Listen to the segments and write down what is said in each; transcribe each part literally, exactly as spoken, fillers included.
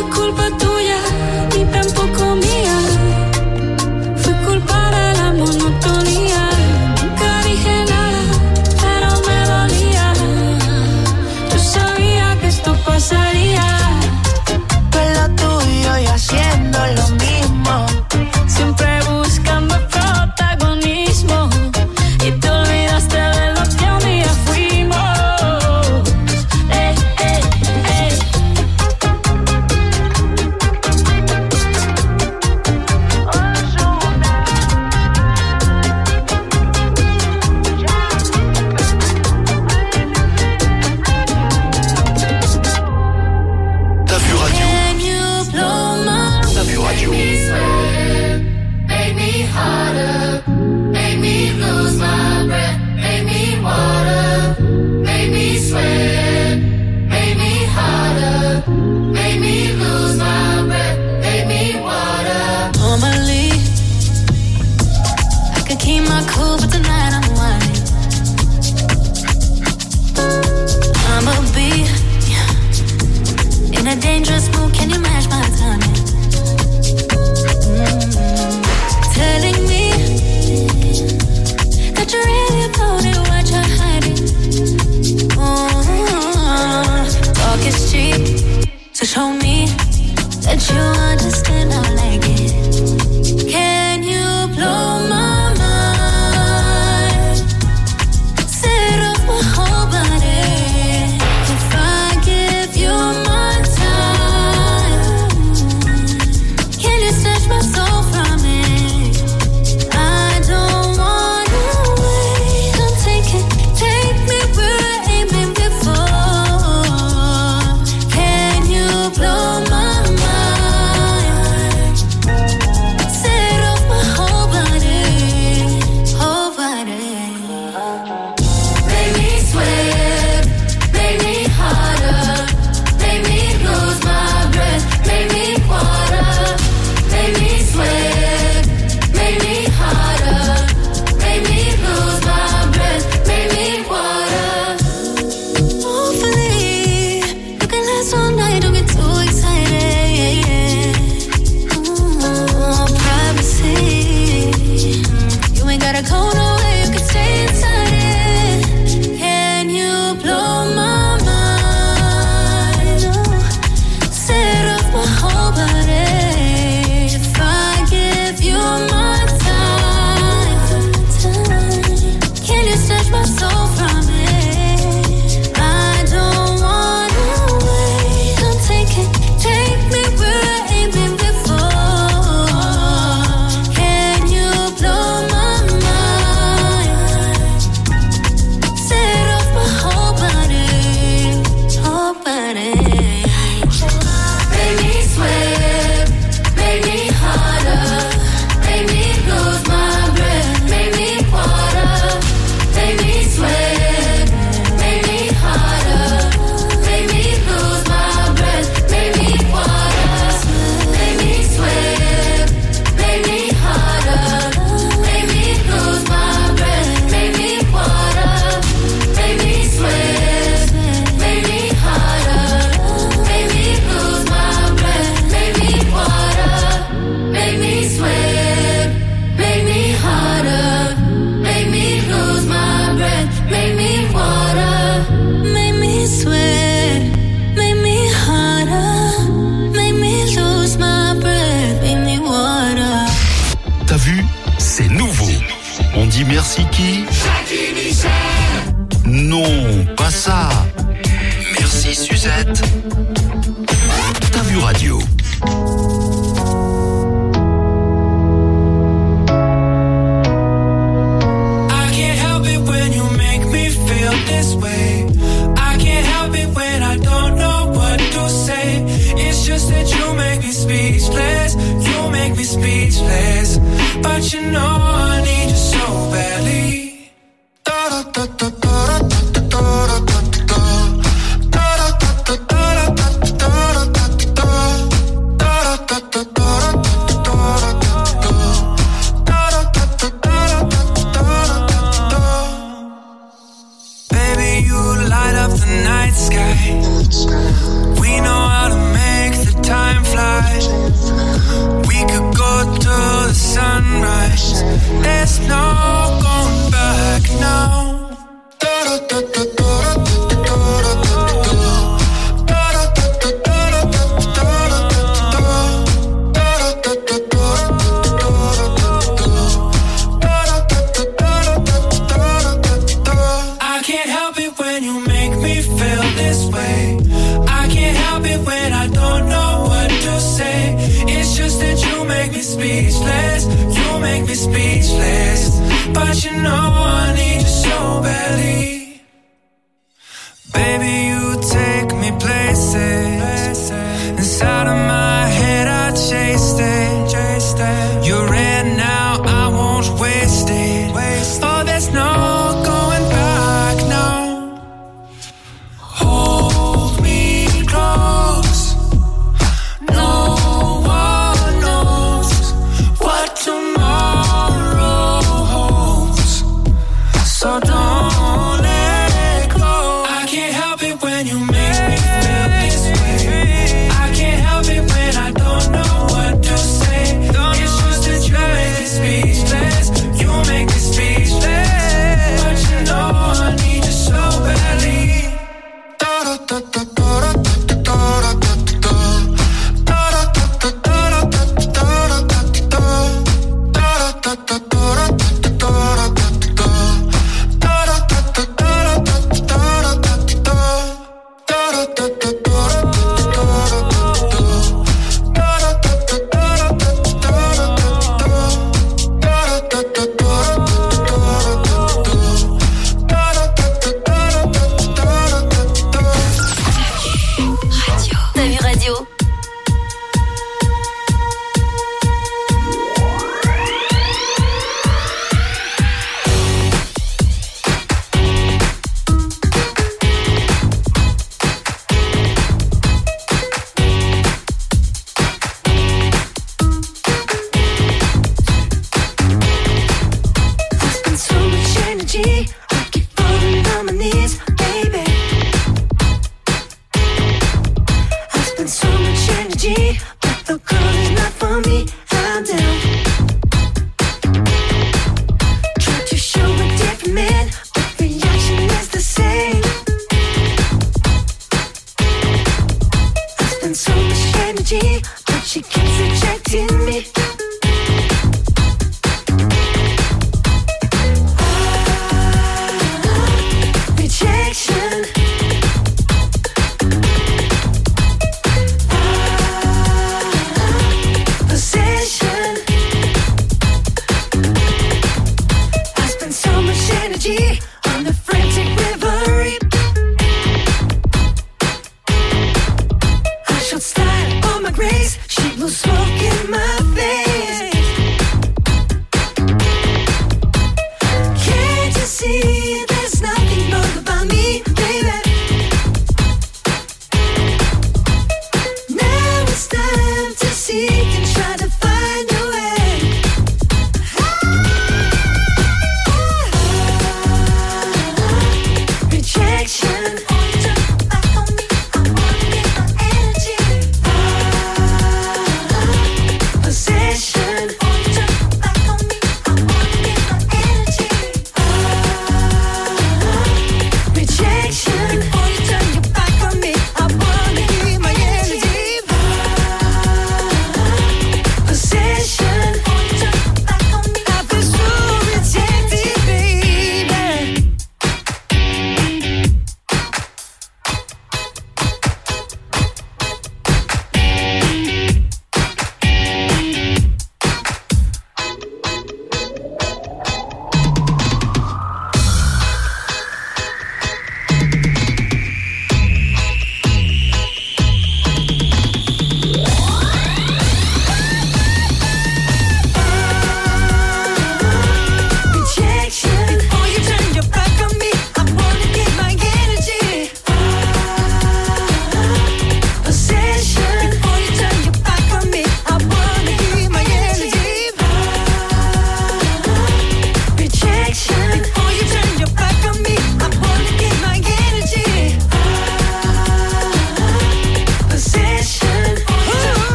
Merci qui? Non, pas ça. Merci Suzette. T'as vu radio? I can't help it when you make me feel this way. I can't help it when I don't know what to say. It's just that you make me speechless. You make me speechless. But you know I need you so badly. Baby, you light up the night sky. We know how to make the time speechless. You make me speechless. But you know I need you so badly. Baby, you take me places. Inside of my head I chased it. You're red now, I won't waste it. Oh, there's no going back now. Hold me close. No one knows what tomorrow holds. So don't let go. I can't help it when you make me feel this way. I can't help it when I don't know what to say. It's just that you make me speechless. You make me speechless. But you know I need you so badly. Da da da da da da da da. T'as vu radio? I spend so much energy, I keep falling on my knees, baby. I spend so much energy, but the girl is not for me. I'm down. Try to show a different man, but reaction is the same. I spend so much energy, but she keeps rejecting me. Rejection. Possession. I spend so much energy on the frantic reverie. I showed style on my grace. She blew smoke in my face. Can't you see there's nothing wrong about me, baby? Now it's time to seek and try to find a way. Rejection. Back on me, I wanna get my energy.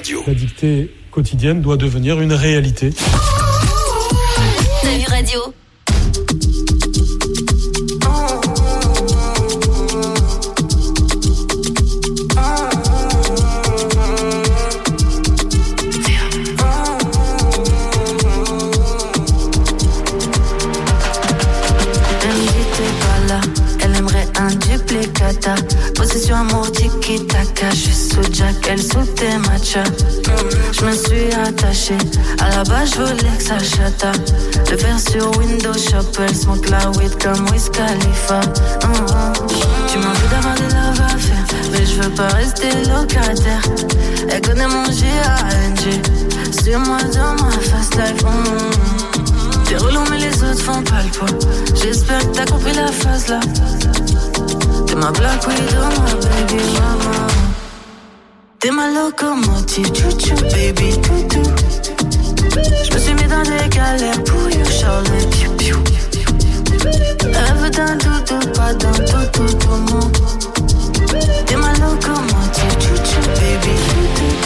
Radio. La dictée quotidienne doit devenir une réalité. T'as vu Radio? Possession amour tiki-taka. Je suis sous Jack, elle sous tes matchas. Je me suis attachée. À la base, je voulais que ça chata. Le faire sur Windows Shop. Elle smoke la weed comme Wiz Khalifa. Mm-hmm. Tu m'as vu d'avoir des love à faire, mais je veux pas rester locataire. Elle connaît mon G A N G. Suis-moi dans ma fast life. Mm-hmm. T'es relou, mais les autres font pas le poids. J'espère que t'as compris la phase là. T'es ma Black Widow, ma baby mama. T'es ma locomotive, chouchou, baby toutou. J'me suis mis dans des galères pour you, Charlotte, piou piou. Elle veut d'un doudou, pas d'un toutou, tout mon. T'es ma locomotive, chouchou, baby toutou.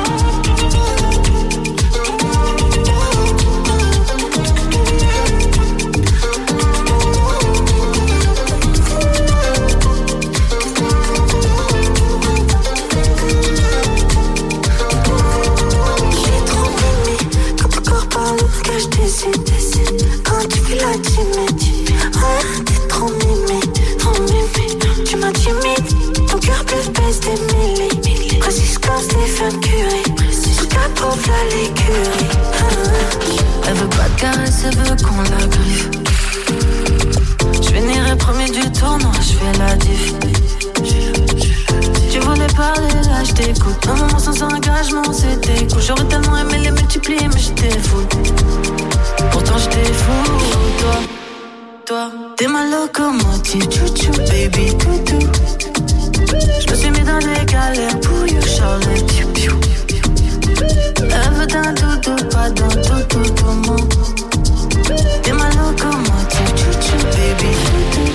Quand tu fais la timide, ouais, t'es trop mimi, trop mimi. Tu m'as timide, ton cœur plus baisse des millis. Précise comme Stephen Curry, tout approuve la l'écurie. Elle veut pas de caresse, elle veut qu'on la griffe. J'finirai premier du tournoi, j'fais la diff. Tu voulais parler, là j't'écoute. Un moment sans engagement, c'était cool. J'aurais tellement aimé les multiplier, mais j'étais fou. Pourtant j'étais fou, toi, toi. T'es ma locomotive, chouchou, baby toutou. J'me suis mis dans des galères pour you, Charlotte, piou piou. Elle veut d'un doudou, pas d'un toutou, tout mon. T'es ma locomotive, chouchou, baby toutou.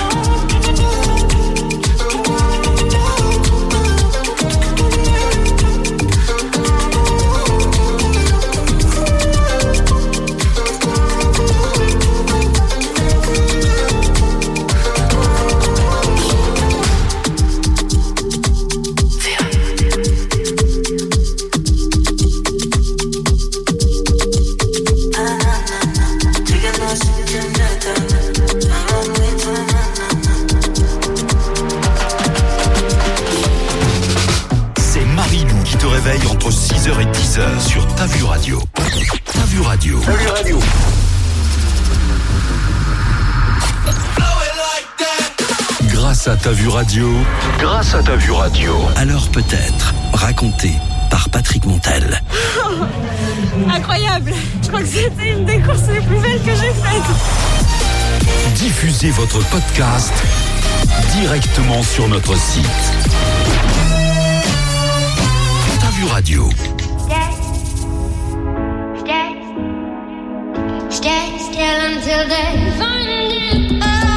Entre six heures et dix heures sur T'as vu Radio. T'as vu Radio. T'as vu Radio. Grâce à T'as vu Radio. Grâce à T'as vu Radio. Alors peut-être raconté par Patrick Montel. Oh, incroyable. Je crois que c'était une des courses les plus belles que j'ai faites. Diffusez votre podcast directement sur notre site. T'as vu Radio. Stay still until they find it out.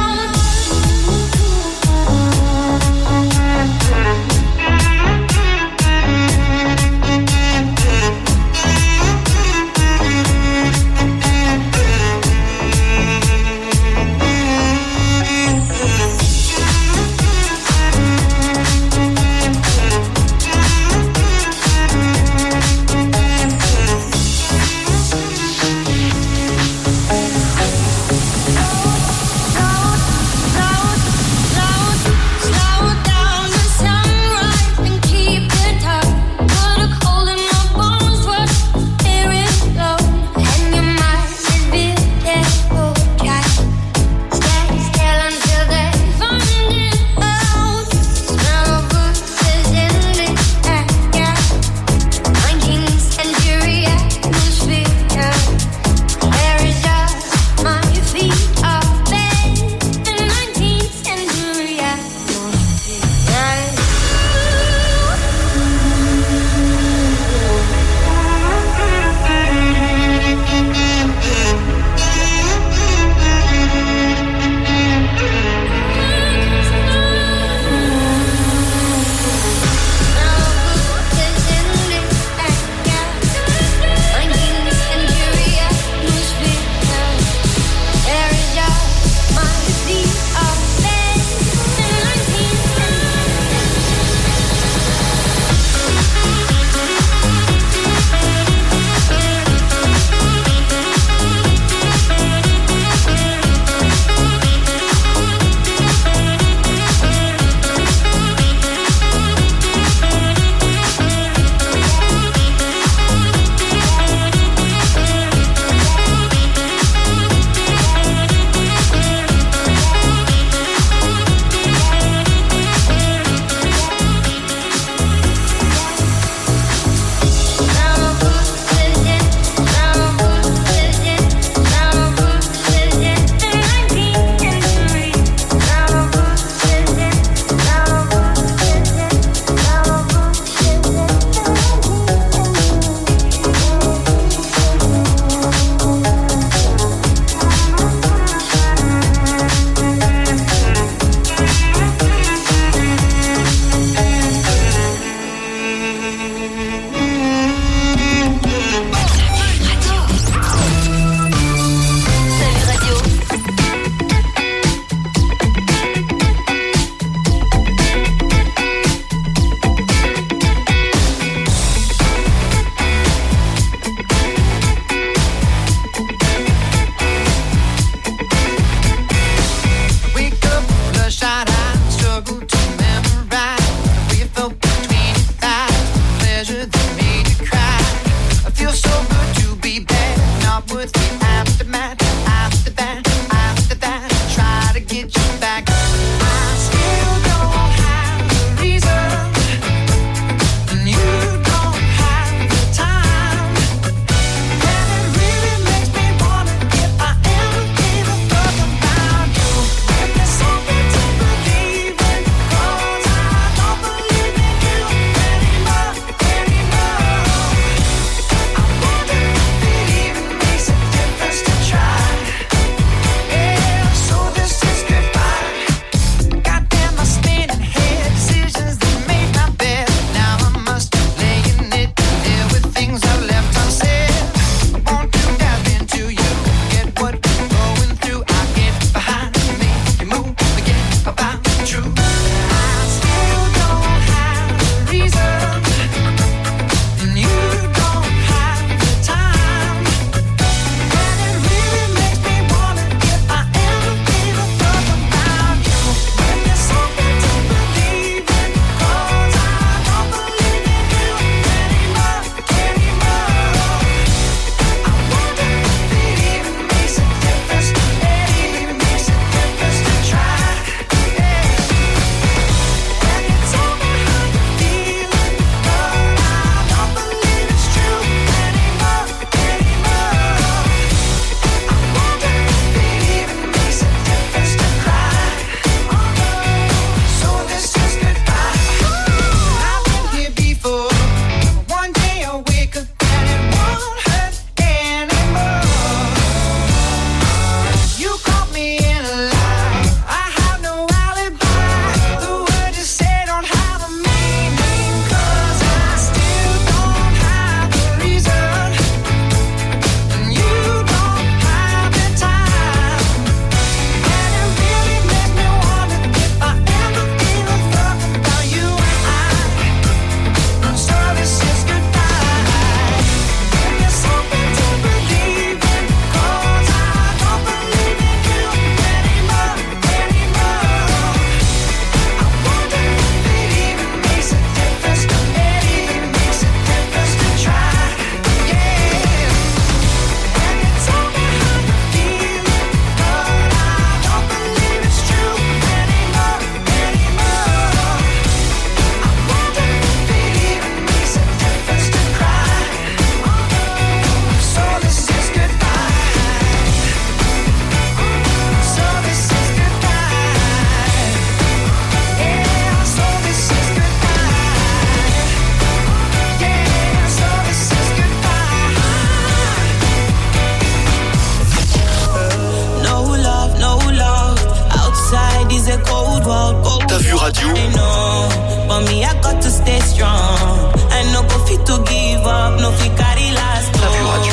is a cold world, cold T'as vu radio? I know, but me I got to stay strong. I no go fit to give up, no fit carry last. T'as vu radio?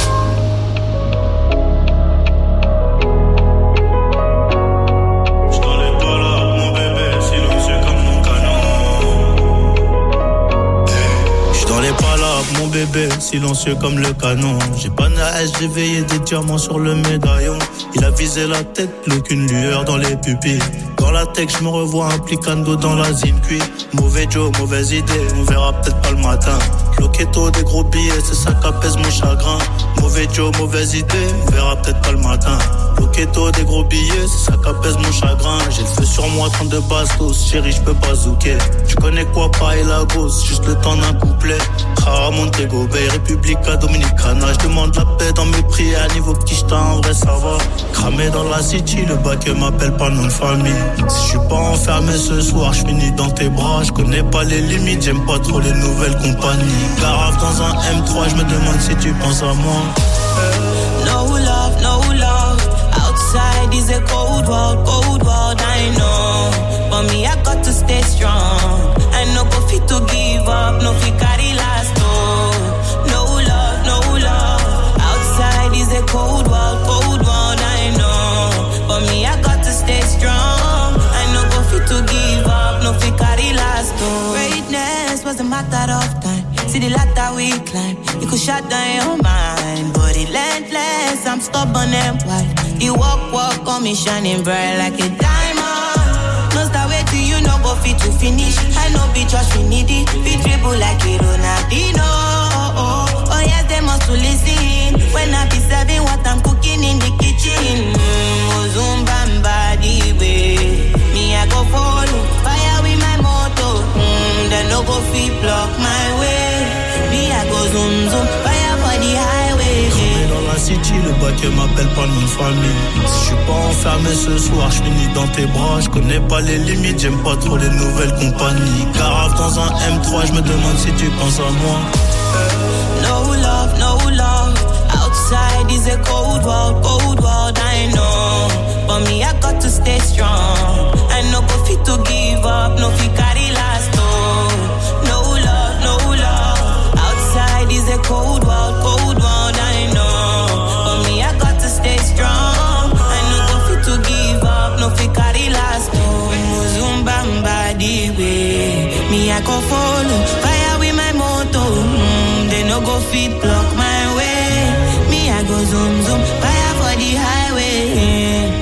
Mon bébé, silencieux comme le canon. J'ai pas naïs, j'ai veillé des diamants sur le médaillon. Il a visé la tête, plus qu'une lueur dans les pupilles. Dans la tech, je me revois implicando dans la zine cuit. Mauvais Joe, mauvaise idée, on verra peut-être pas le matin. Loquetto, des gros billets, c'est ça qu'apaise mon chagrin. Mauvais Joe, mauvaise idée, on verra peut-être pas le matin. Loquetto, des gros billets, c'est ça qu'apaise mon chagrin. J'ai le feu sur moi, trente-deux bastos, chérie, j'peux pas zouker. Tu connais quoi, pas et la gosse, juste le temps d'un couplet. Ah, Montego Bay, Republica Dominicana. J'demande la paix dans mes prières, niveau petit j't'ai en vrai ça va. Cramé dans la city, le bac m'appelle pas nom de famille. Si j'suis pas enfermé ce soir, j'finis dans tes bras. J'connais pas les limites, j'aime pas trop les nouvelles compagnies. Garave dans un M trois, j'me demande si tu penses à moi. No love, no love. Outside is a cold world, cold world, I know. But me, I got to stay strong. I no go fit to give up, no fit carry last. No, no love, no love. Outside is a cold world, cold world, I know. But me, I got to stay strong. I no go fit to give up, no fit carry last. No. Greatness was a matter of time. See the ladder we climb, you could shut down your mind. But relentless, I'm stubborn and wild. You walk, walk on me shining bright like a diamond. No start wait till you no go fit to finish. I know be just we need it. Be dribble like a Ronaldinho. Oh, oh, oh yes, they must to listen. When I be serving what I'm cooking in the kitchen. Mm, Zumbamba the way. Me I go follow, fire with my motor. Mm, they no go fit block my way. Me I go zoom zoom, fire for the highway. Dans la city, le bac m'appelle pas nom de famille. Si j'suis pas enfermé ce soir, j'finis dans tes bras. J'connais pas les limites, j'aime pas trop les nouvelles compagnies. Garave dans un M trois, j'me demande si tu penses à moi. No love, no love. Outside is a cold world, cold world, I know. But me, I got to stay strong. I no go fit to give up, no fit carry last. No, no love, no love. Outside is a cold world, cold world, I know. But me, I got to stay strong. I no go fit to give up, no fit carry last. No, Zumbamba the way. Me, I go follow, fire with my motor. Mm, they no go fit block my way. Me, I go zoom zoom, fire for the highway.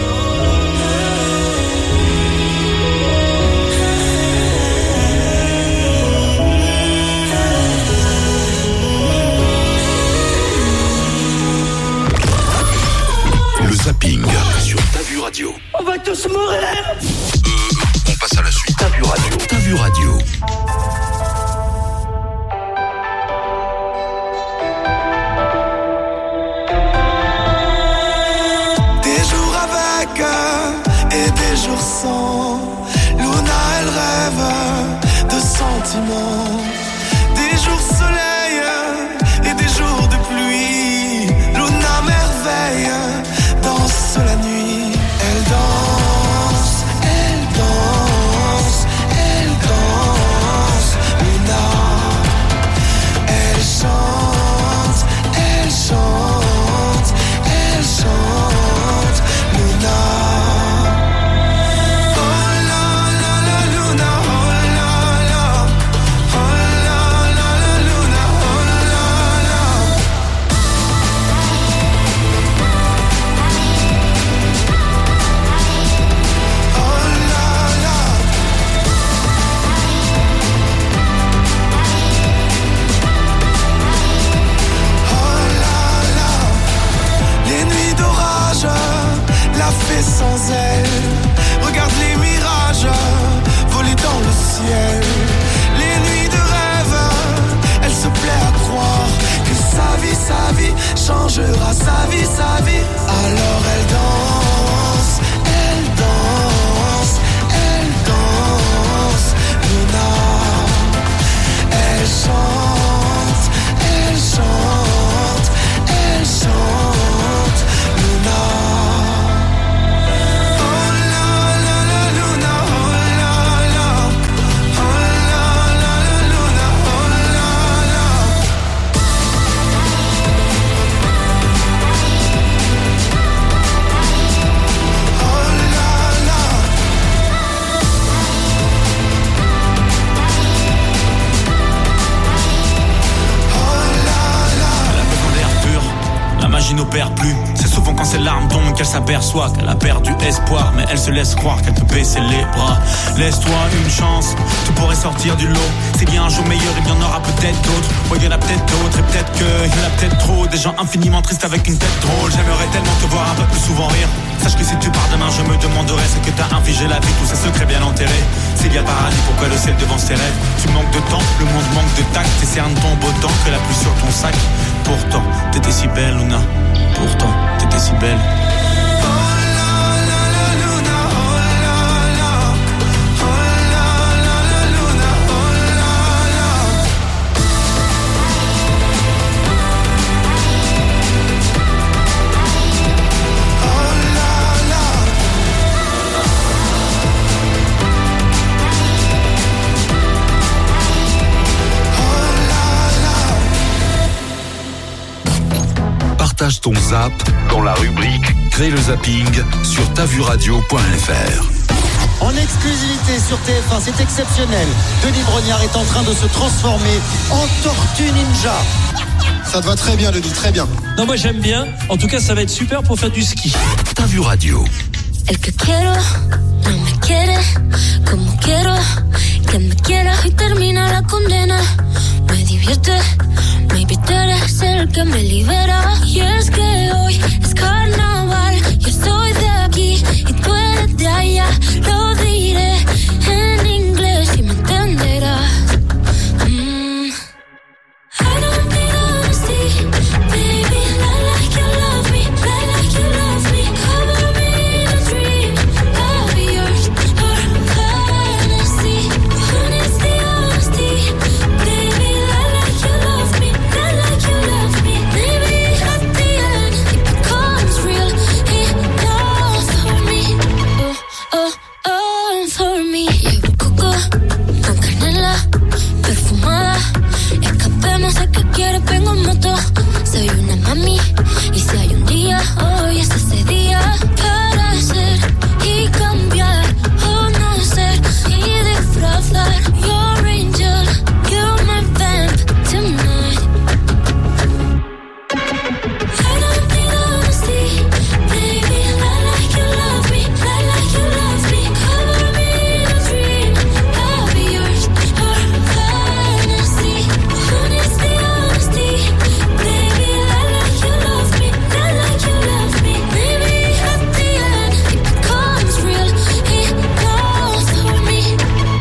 Le zapping sur T'as vu radio. On va tous mourir. Euh, on passe à la suite. T'as vu radio. T'as vu radio. Des jours avec et des jours sans. Luna elle rêve de sentiments. Des jours soleil et des jours de pluie. Luna merveille danse la nuit. Elle danse, elle danse, elle danse. Luna, elle chante, elle chante, elle chante. Luna. Oh la la la Luna, oh la la, oh perd plus. C'est souvent quand ses larmes tombent qu'elle s'aperçoit qu'elle a perdu espoir, mais elle se laisse croire qu'elle peut baisser les bras. Laisse-toi une chance, tu pourrais sortir du lot. S'il y a un jour meilleur, il y en aura peut-être d'autres. Ouais, il y en a peut-être d'autres, et peut-être que il y en a peut-être trop. Des gens infiniment tristes avec une tête drôle. J'aimerais tellement te voir un peu plus souvent rire. Sache que si tu pars demain, je me demanderai ce que t'as infligé la vie, tous ces secrets bien enterrés. S'il y a paradis, pourquoi le ciel devant ses rêves? Tu manques de temps, le monde manque de tact. Et c'est un de ton beau temps que la pluie sur ton sac. Pourtant, t'étais si belle, Luna. Pourtant, t'étais si belle. Partage ton zap dans la rubrique Crée le zapping sur tavuradio point f r. En exclusivité sur T F un, c'est exceptionnel. Denis Brognard est en train de se transformer en tortue ninja. Ça te va très bien, Denis, très bien. Non, moi j'aime bien. En tout cas, ça va être super pour faire du ski. T'as vu radio. El que quiero no me quiere como quiero que me quiera y termina la condena. Me divierte, maybe tú eres el que me libera. Y es que hoy es carnaval. Yo soy de aquí y tú eres de allá. Lo diré en inglés y me entenderás. Mm. I don't need honesty, baby. I like you love me, I like you love me. Cover me in a dream, I'll be yours for fantasy. Honesty, honesty, baby. I like you love me, I like you love me. Maybe at the end it becomes real enough for me. Oh, oh, oh, for me. Llevo coco con canela perfumada. Escapemos a que quieres, vengo en moto. Soy una mami y si hay un día, hoy es ese día para ser y cambiar o no ser y disfrazar. Your angel, you're my vamp tonight. I don't need honesty, baby. I like you love me, I like you love me. Cover me in a dream, I'll be yours for fantasy. Honesty, honesty, baby. I like you love me, I like you love me. Maybe at the end it becomes real enough for me.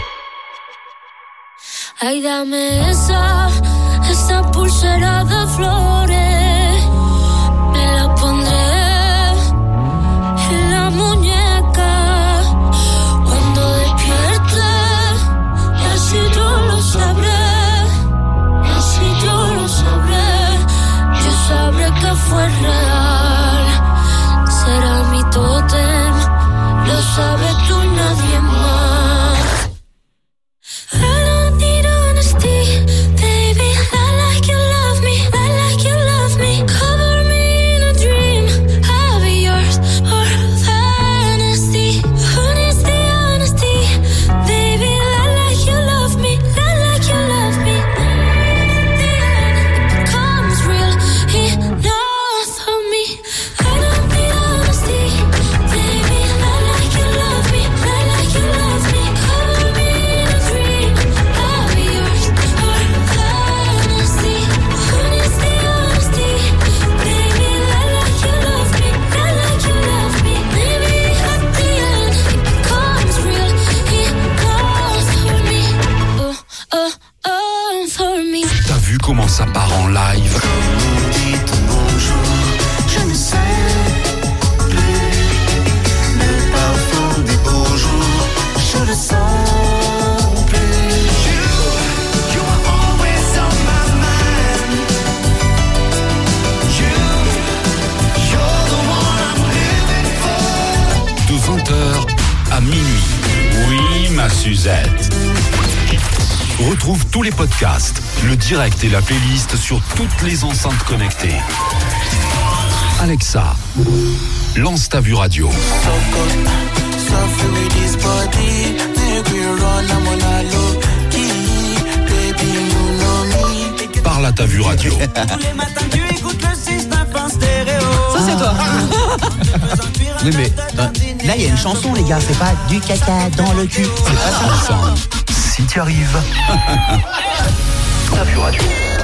Ay, dame esa, esa pulsera de flores. Me la pondré en la muñeca cuando despierte. Y así yo lo sabré, y así yo lo sabré. Yo sabré que fue real. Será mi tótem, lo sabes tú, nadie más. I don't need honesty, baby. I like you love me, I like you love me. Cover me in a dream, I'll be yours for fantasy. Honesty, honesty, baby. I like you love me, I like you love me. At the end it becomes real enough for me. I don't need honesty, baby. I like you love me, I like you love me. Cover me in a dream, I'll be yours for fantasy. Honesty, honesty, baby. I like you love me, I like you love me. Maybe at the end it becomes real enough for me. Oh, oh, oh, for me. T'as vu comment ça part en live? Dites bonjour, je ne sais plus. Le parfum des beaux jours, je le sens plus. You, you are always on my mind. You, you're the one I'm living for. De vingt heures à minuit. Oui, ma Suzette. Retrouve tous les podcasts, le direct et la playlist sur toutes les enceintes connectées. Alexa, lance ta vue radio. Parle à ta vue radio. Tous les matins tu écoutes le six neuf en stéréo. Ça, c'est toi. Oui, mais euh, là, il y a une chanson, les gars. C'est pas du caca dans le cul. C'est pas ça. Ensemble, si tu arrives. T'as vu radio.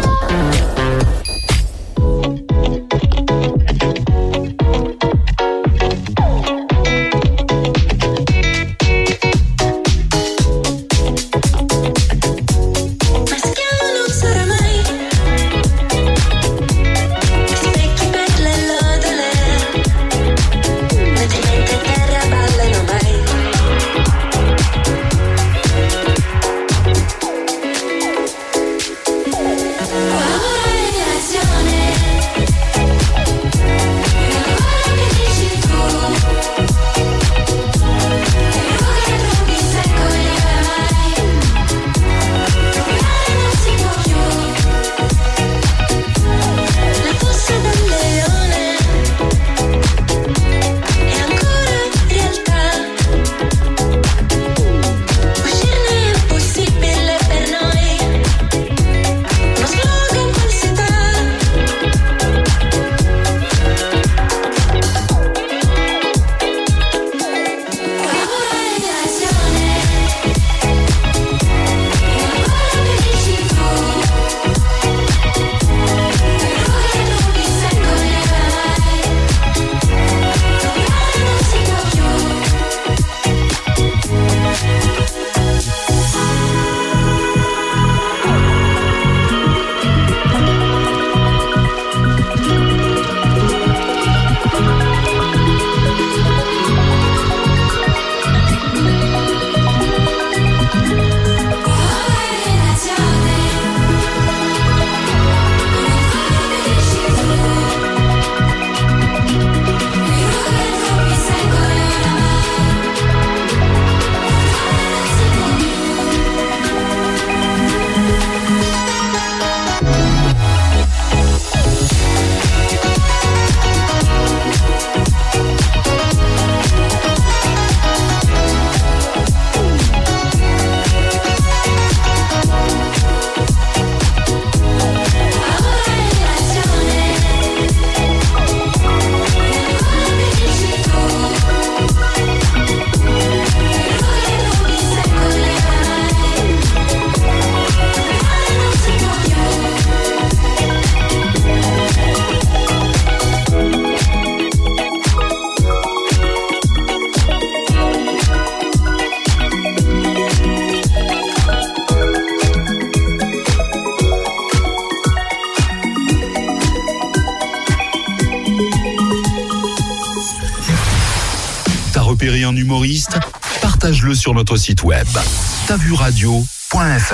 repérer un humoriste? Partage-le sur notre site web ta vu radio point f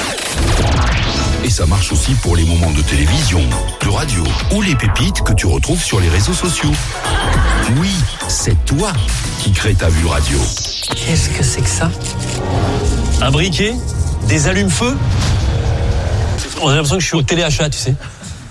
r. Et ça marche aussi pour les moments de télévision, de radio ou les pépites que tu retrouves sur les réseaux sociaux. Oui, c'est toi qui crée Ta Vu Radio. Qu'est-ce que c'est que ça? Un briquet? Des allumes-feu? On a l'impression que je suis au téléachat, tu sais.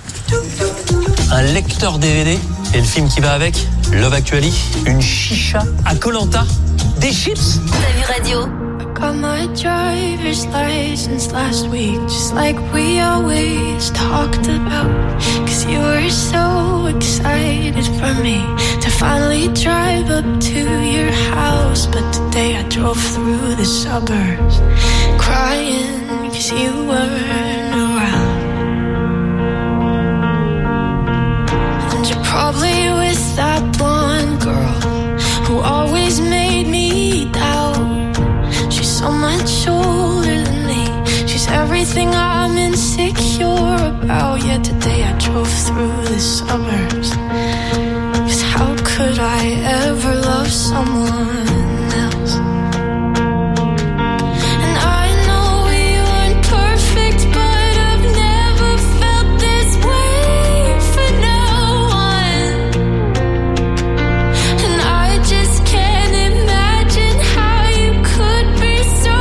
Un lecteur D V D et le film qui va avec, Love Actually, une chicha à Koh-Lanta, des chips. Ta Vu Radio. Got my driver's license last week, just like we always talked about. Cause you were so excited for me to finally drive up to your house. But today I drove through the suburbs, crying cause you weren't around. And you're probably with that blonde girl who always made me doubt. So much older than me, she's everything I'm insecure about. Yet today I drove through the suburbs, cause how could I ever love someone else? And I know we weren't perfect, but I've never felt this way for no one. And I just can't imagine how you could be.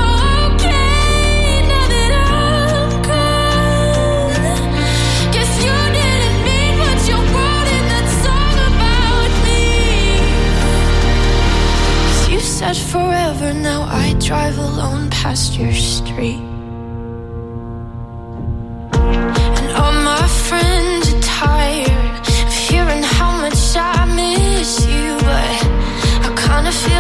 Forever now I drive alone past your street, and all my friends are tired of hearing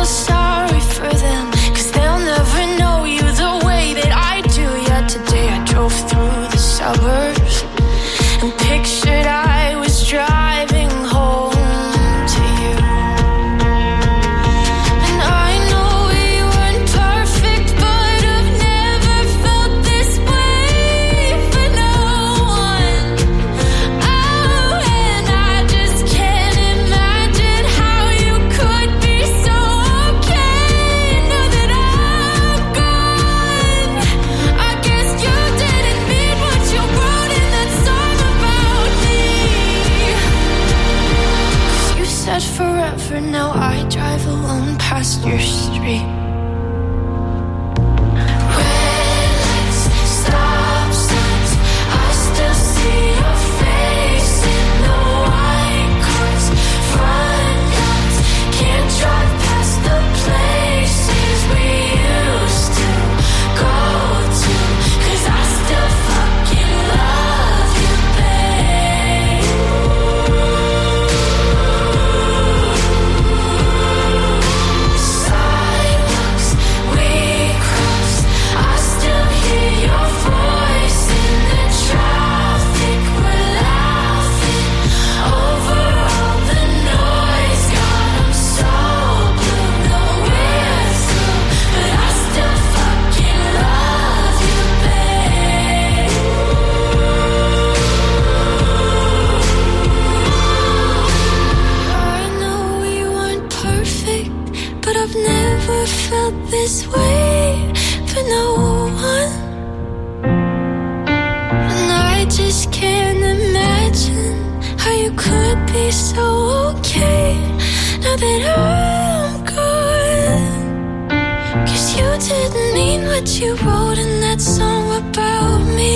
feel sorry for them, 'cause they'll never know you the way that I do. Yet today I drove through the suburbs and pictured I was driving home to you. And I know we weren't perfect, but I've never felt this way for no one. Oh, and I just can't imagine how you could be so okay now that I'm gone. I guess you didn't mean what you wrote in that song about me. 'Cause you said forever, now I drive alone past your street. Red lights, stop signs, I still see your face in the white cars, front yards, can't drive past the places we used to go to, 'cause I still fucking love you, babe. Sidewalks we crossed, I still hear your voice in the traffic. We're laughing over all the noise. God, I'm so blue, no we're through, but I still fucking love you, babe. I know we weren't perfect, but I've never felt this way for no one. And I just can't imagine how you could be so okay now that I'm gone. 'Cause you didn't mean what you wrote in that song about me.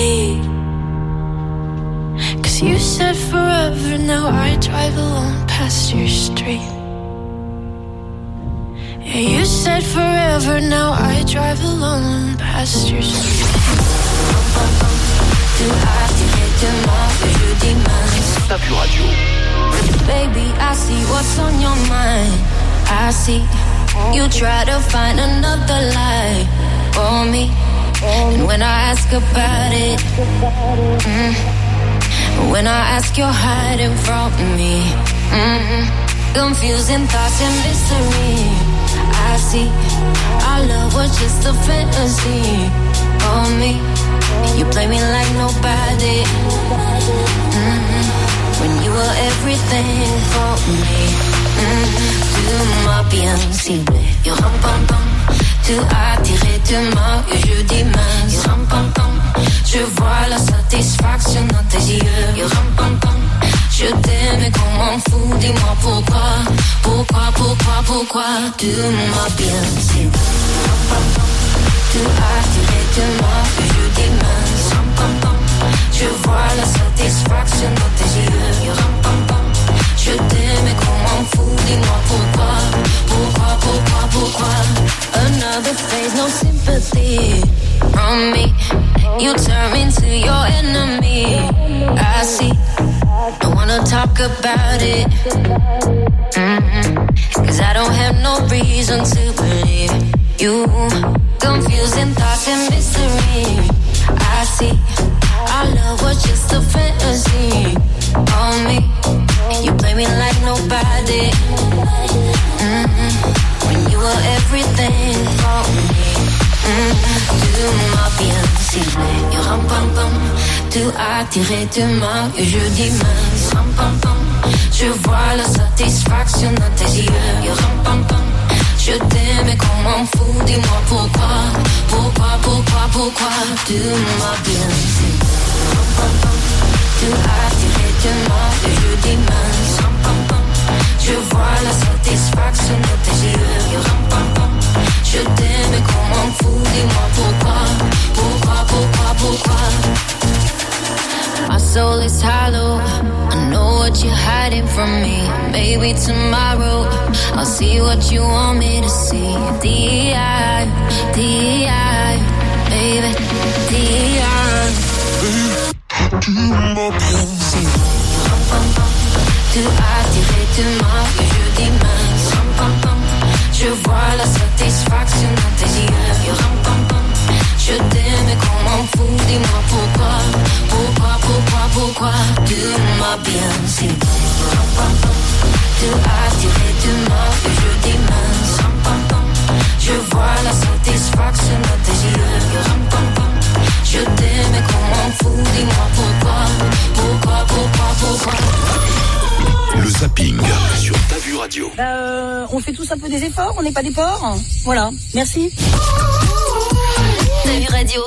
'Cause you said forever, now I drive alone past your street. Yeah, you said forever, now I drive alone past your street. Tu as tiré de moi que je démange. T'as vu radio. Baby, I see what's on your mind. I see you try to find another lie for me. And when I ask about it, mm, when I ask, you're hiding from me. Mm, confusing thoughts and mystery. I see our love was just a fantasy on me. You play me like nobody. Mm, when you were everything for me. Mm, tu m'as bien ciblé. You ram pam pam. Tu as tiré de moi que je dis mince. You ram pam pam. Je vois la satisfaction dans tes yeux. You ram pam pam. Je t'aime et qu'on m'en fout. Dis-moi pourquoi, pourquoi, pourquoi, pourquoi. Tu m'as bien ciblé. Ram pam pam. Tu as tiré de moi que je dis mince. Ram pam pam. Je vois la satisfaction dans tes yeux. You ram pam pam. Je t'aime et qu'on m'en fout. Dis-moi pourquoi, pourquoi, pourquoi, pourquoi. Another phase, no sympathy from me. You turn me into your enemy. I see. I wanna talk about it. Mm-hmm. 'Cause I don't have no reason to believe you. Confusing thoughts and mystery. I see. Our love was just a fantasy on me. You play me like nobody. Mm-hmm. When you were everything for me. Mm-hmm. Tu m'as bien ciblé. You ram pam pam. Tu as tiré de moi que je dis mince. Ram pam pam. Je vois la satisfaction dans tes yeux. You ram pam pam. Je t'aime et qu'on m'en fout. Dis-moi pourquoi, pourquoi, pourquoi, pourquoi. Tu m'as bien ciblé. Ram pam pam. Tu as tiré de moi que je dis mince. Ram pam pam. Je vois la satisfaction dans tes yeux. You ram pam pam. Je t'aime et qu'on m'en fout. Dis-moi pourquoi, pourquoi, pourquoi, pourquoi. My soul is hollow. I know what you're hiding from me. Maybe tomorrow I'll see what you want me to see. D I, D I, baby, D I. Tu m'as bien dit. Tu as tiré de moi que je dis mince. Tu Je vois la satisfaction dans tes yeux. Ram pam pam. Je t'aime et qu'on m'en fout. Dis-moi pourquoi, pourquoi, pourquoi, pourquoi tu m'as bien si bon. Ram pam pam. Tu as tiré du mort et je dis mince. Ram pam pam. Je vois la satisfaction dans tes yeux. Ram pam pam. Je t'aime et qu'on m'en fout. Dis-moi pourquoi, pourquoi, pourquoi, pourquoi. Le zapping sur Ta Vue Radio. Bah, euh, on fait tous un peu des efforts, on n'est pas des porcs. Voilà, merci. Ta Vue Radio.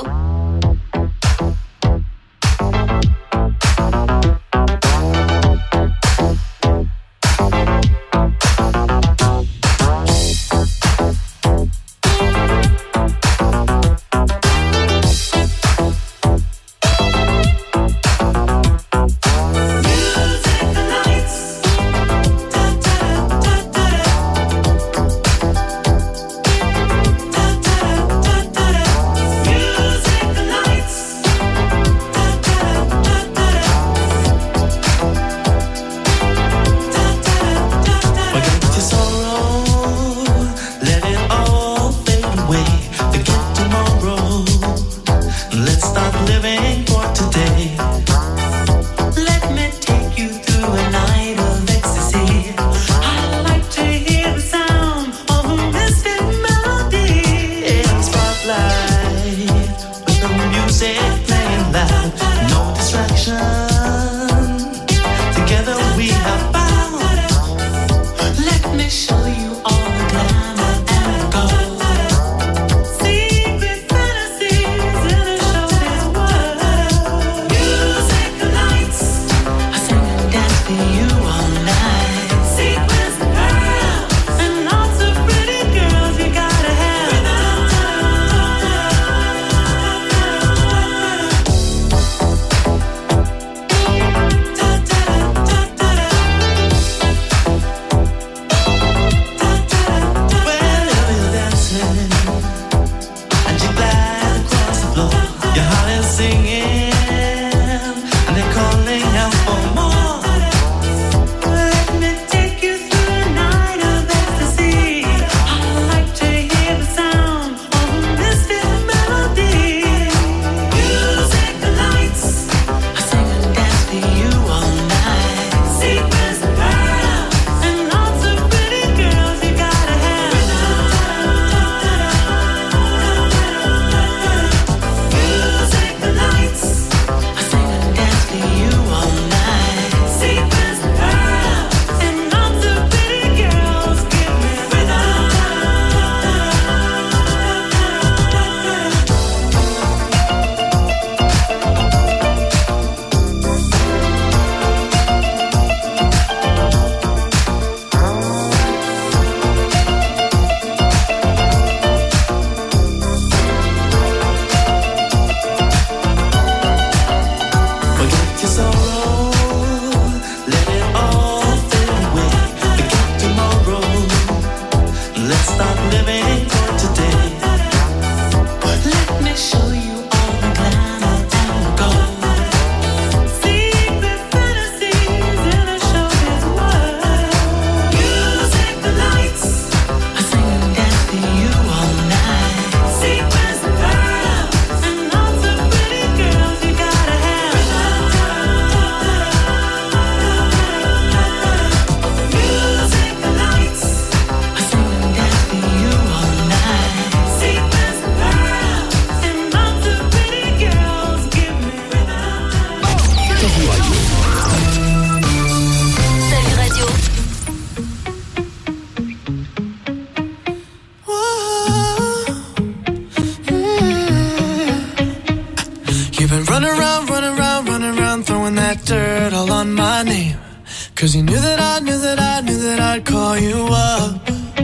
Cause you knew that I knew that I knew that I'd call you up.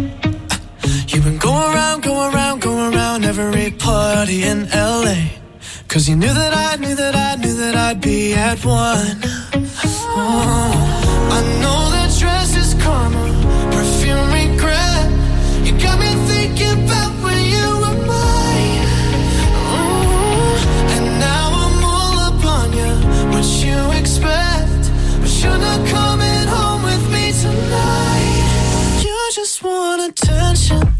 You've been going around, going around, going around every party in L A. Cause you knew that I knew that I knew that I'd be at one. Oh, I know that dress is karma, perfume regret. You got me thinking about when you were mine. Oh, and now I'm all up on you, what you expect. But you're not coming home with me tonight. You just want attention.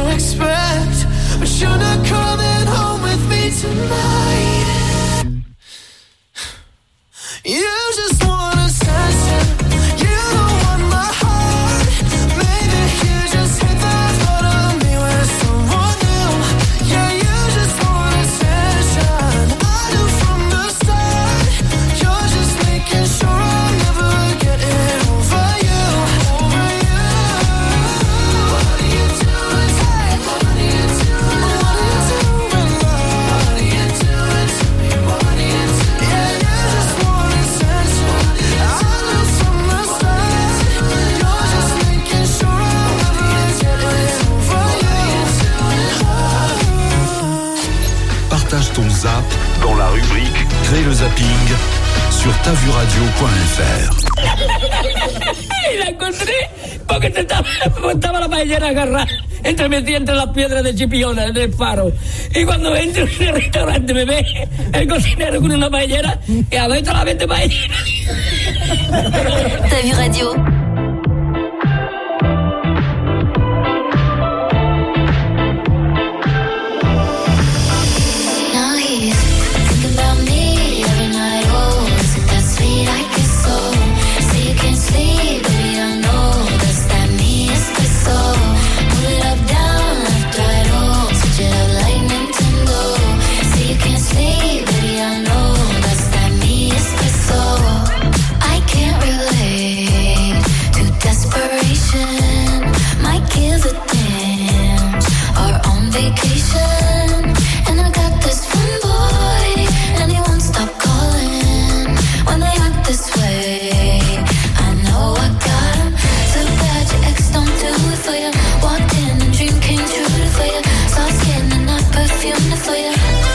expect, but you're not coming home with me tonight. You just want attention, you don't want my heart. Maybe you just hit that part of me with someone new. Yeah, you just want attention, I knew from the start. You're just making sure I'm never getting over you, over you. What are you doing? Hey, what are you doing? What are you doing, love? What are you doing to me? What are you doing? Yeah, you just want attention, I knew from the start. You're just making sure I'm never getting over you. Partage ton zap dans la rubrique Crée le zapping sur tavuradio point f r. Y la encontré porque te estaba, estaba la paellera agarrada entre metida entre las piedras de Chipiona del faro. Y cuando entro en el restaurante me ve el cocinero con una paellera y a ver la vende paellera. T'as vu radio? Now he's thinking about me every night. Oh, is it that sweet I guess so? Say you can't sleep, baby, I know that's that me espresso. Move it up, down, left, right, oh, switch it up like Nintendo. Say you can't sleep, baby, I know that's that me espresso. I can't relate to desperation. Might give a damn, or on vacation. And I got this one boy, and he won't stop calling when they act this way. I know I got him. So bad your ex don't do it for you. Walked in and dream came true for you. Soft skin and not perfume for you.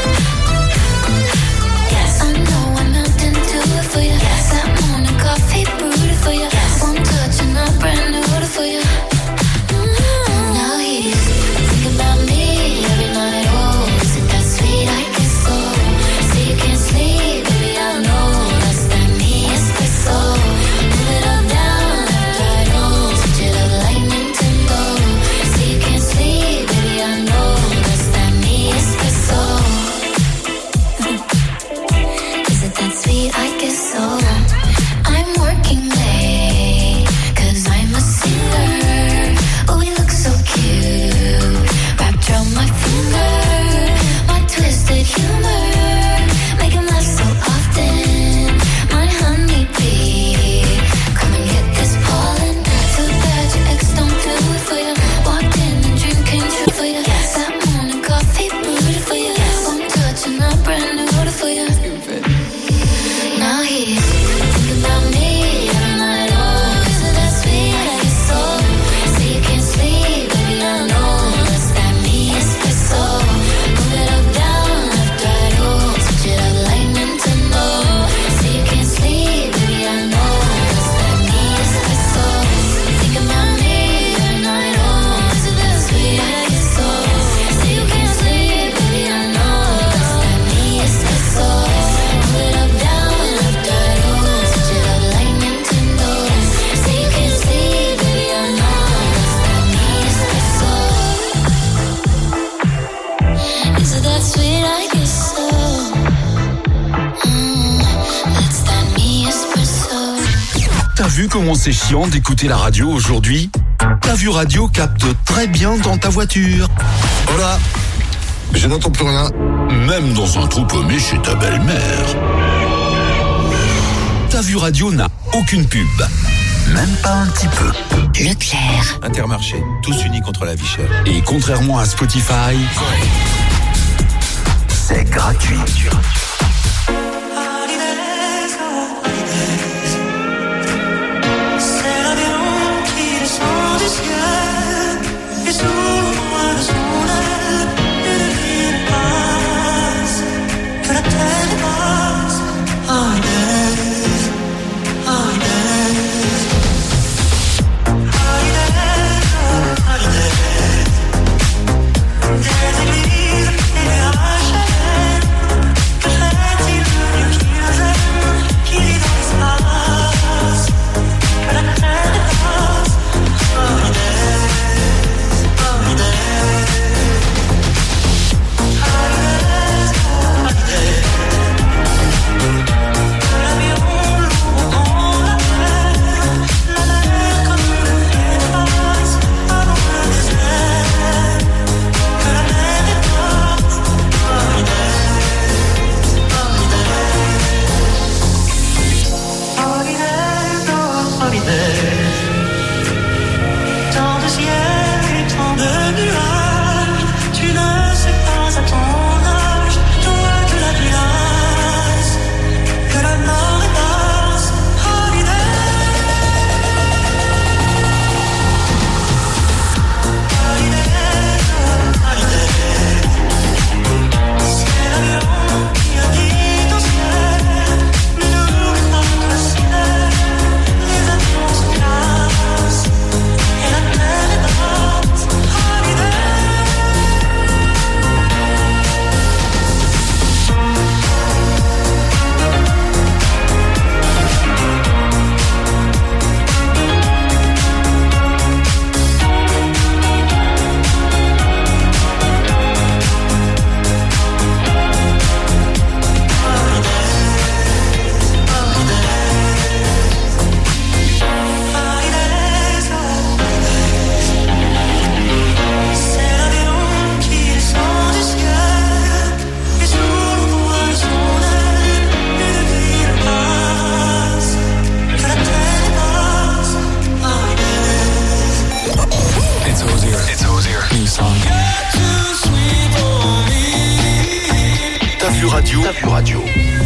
Yes, I know I'm out and do it for you. Yes, that morning coffee brewed for you. Yes, one touch and I'm brand new for you. Now he's thinking about me every night. Oh, is it that sweet I guess so? Say you can't sleep, baby, I know that's that me espresso. Move it up, down, left, right, oh, switch it up like Nintendo. Say you can't sleep, baby, I know that's that me espresso. Is it that sweet I guess so? I'm working late, cause I'm a singer. Oh, we look so cute, wrapped around my finger. My twisted humor, make him laugh so often. My honeybee, come and get this pollen. So bad your ex don't do it for you. Walked in and dream came true for you. That morning coffee brewed for you. One touch and I'm brand new for you. Now he's thinking about me every night. Oh, is it that sweet I guess so? Say you can't sleep, baby, I know that's that me espresso. Move it up, down, left, right, oh, switch it up like Nintendo. Say you can't sleep, baby, I know that's that me espresso. Thinking about me every night. Oh, is it that sweet I guess so? Say you can't sleep, baby, I know that's that me espresso. Move it up, down, left, right, oh, switch it up like Nintendo. Say you can't sleep, baby, I know that's that me espresso. Is it that sweet I guess so? Mm, that's that me espresso. T'as vu comment c'est chiant d'écouter la radio aujourd'hui? T'as vu radio capte très bien dans ta voiture. Voilà, je n'entends plus rien. Même dans un trou paumé chez ta belle-mère. T'as vu radio n'a aucune pub. Même pas un petit peu. Leclerc. Intermarché, tous unis contre la vie chère. Et contrairement à Spotify, c'est gratuit. There's a leaf in your ocean. new song. T'as vu radio, t'as vu radio.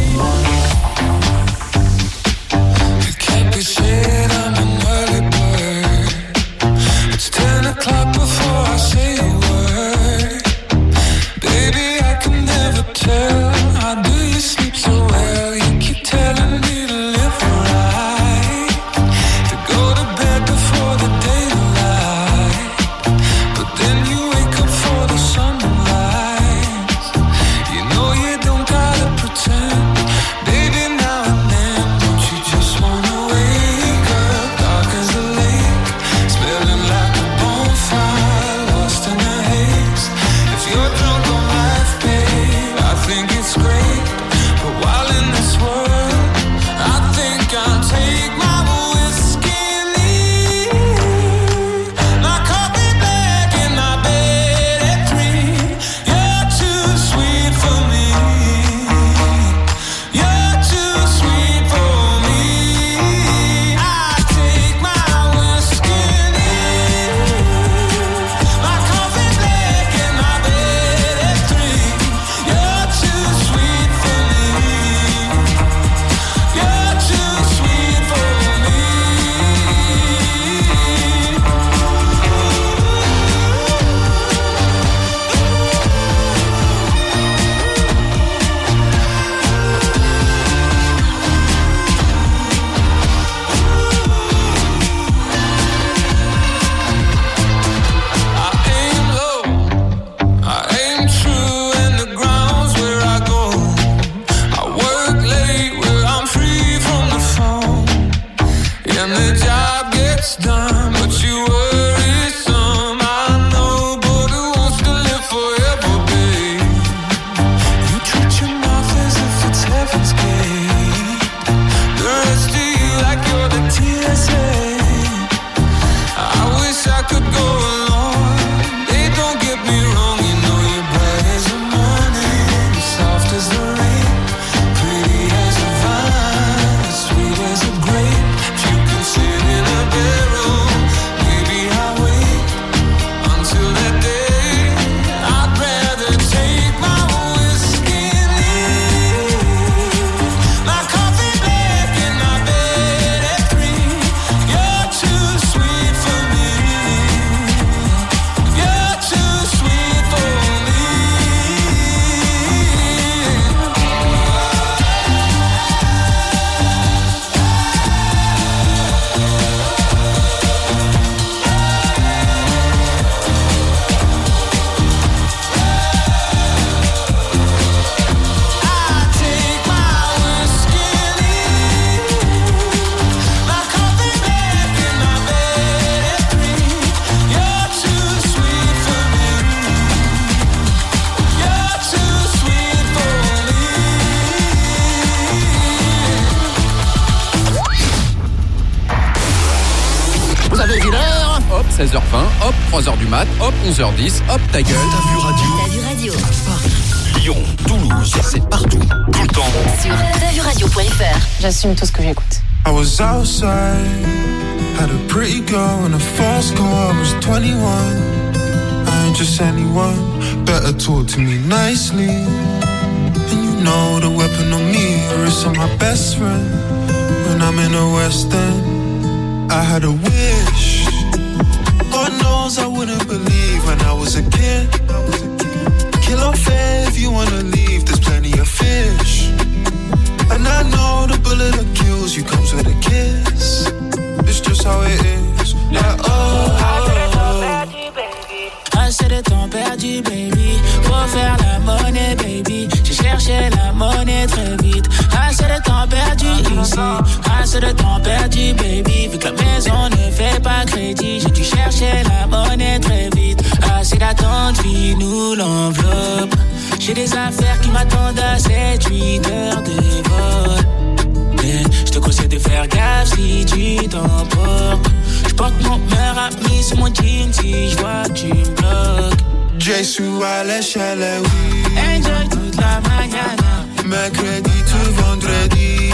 Can't be shit, I'm an early bird. It's ten o'clock before I say a word. Baby, I can never tell. How do you sleep so well? You keep telling me to live right, to go to bed before the daylight. But then you wake up for the sunrise. You know you don't gotta pretend. Baby, now and then, don't you just wanna wake up? Dark as a lake, smelling like a bonfire, lost in the haze. If you're drunk on life, babe, I think it's great. But while in this world, I think I'll take my whiskey leave. My coffee black in my bed at three. You're too sweet for me. You're too sweet for me. I take my whiskey leave. My coffee black in my bed at three. You're too sweet for me. You're too sweet for me. I aim low, I aim true, and the ground's where I go. I work late where I'm free from the phone, and the job gets done, but you worry some. I know, but who wants to live forever, babe? You treat your mouth as if it's heaven's gate. The rest of you like you're the T S A. I wish I could go along. They don't get me wrong, you know you're bright as the morning, soft as the rain, pretty as a vine, sweet as a grape. If you can sit in a barrel, maybe I'll wait until that day. I'd rather take my whiskey leave. My coffee black in my bed at three. You're too sweet for me. You're too sweet for me. I take my whiskey leave. My coffee black in my bed at three. You're too sweet for me. You're too sweet for me. Vous avez vu l'heure? Hop, seize heures vingt, hop, trois heures du mat, hop, onze heures dix, hop, ta gueule. T'as vu radio, T'as vu radio Lyon, Toulouse, c'est partout, tout le temps. sur t'as vu radio point f r. J'assume tout ce que j'écoute. I was outside, had a pretty girl in a fast car. I was twenty-one, I ain't just anyone. Better talk to me nicely. And you know the weapon on me, or it's on my best friend. When I'm in the West End, I had a wish. God knows I wouldn't believe when I was a kid. Kill or fair if you wanna leave, there's plenty of fish. And I know the bullet that kills you comes with a kiss. It's just how it is. Like, oh, oh, Assez de temps perdu, baby. Faut faire la monnaie, baby. J'ai cherché la monnaie très vite. Assez de temps perdu ici. Assez de temps perdu, baby. Vu que la maison ne fait pas crédit, j'ai dû chercher la monnaie très vite. Assez d'attente, file-nous l'enveloppe. J'ai des affaires qui m'attendent à sept huit heures de vol. Yeah, je te conseille de faire gaffe si tu t'emportes. J'porte mon meilleur ami sur mon jean si j'vois que tu me bloques. Jésus à l'échelle, oui. Enjoy toute la mañana. Mercredi to vendredi.